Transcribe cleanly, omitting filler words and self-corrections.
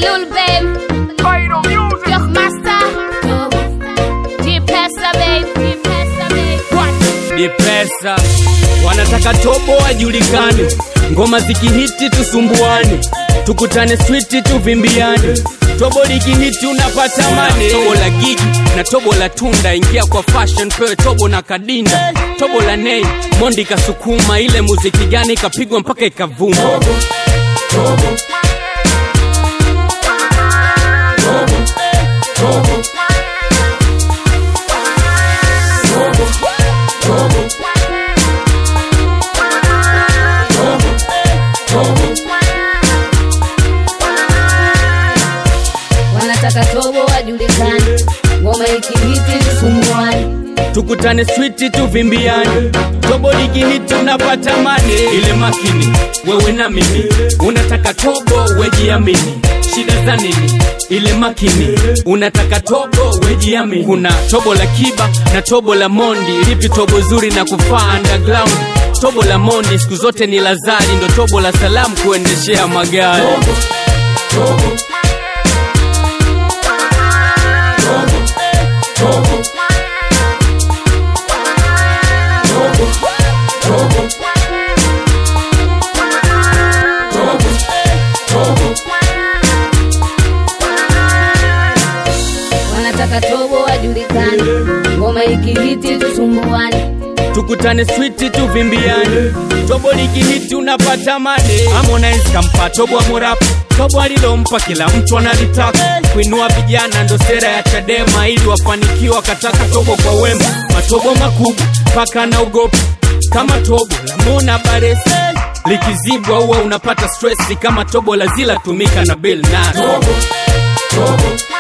Lil Babe, Duck Master, D-Pesa babe, D-Pesa wanataka tobo wajulikane, ngoma zikihiti tusumbuane, tukutane street tuvimbiane. Tobo likihiti unapata mane. Tobo la gigi na tobo la tunda, ingia kwa fashion pewe tobo na kadinda. Tobo la nei Mondi kasukuma, ile muziki gani kapigwa mpaka ikavuma. Tobo, tobo, tobo, tobo, wanataka tobo wajulikane, ngoma ikihiti tusumbuane, tukutane street tuvimbiane. Tobo likihiti unapata mane. Ile makini wewe na mimi, unataka tobo wejiamini. Shida za nini? Ile makini unataka tobo wejiamini. Kuna tobo la Kiba na tobo la Mondi, lipi tobo zuri na kufaa underground? Tobo la Mondi siku zote ni lazari, ndo tobo la salamu kuendeshea magari. Tobo, tobo, tobo, wanataka tobo wajulikane, ngoma ikihiti tusumbuane, tukutane street tuvimbiane. Tobo likihiti unapata mane. Harmonize kampa tobo amurapu, tobo alilompa kila mtu analitaka. Kuinua vijana ndo sera ya Chadema, ili wafanikiwa kataka tobo kwa wema. Matobo makubwa paka na ugopi, kama tobo la Mona Baresi likizibwa huwa unapata stress, kama tobo la Zila tumika na Bill Nass. Tobo, tobo,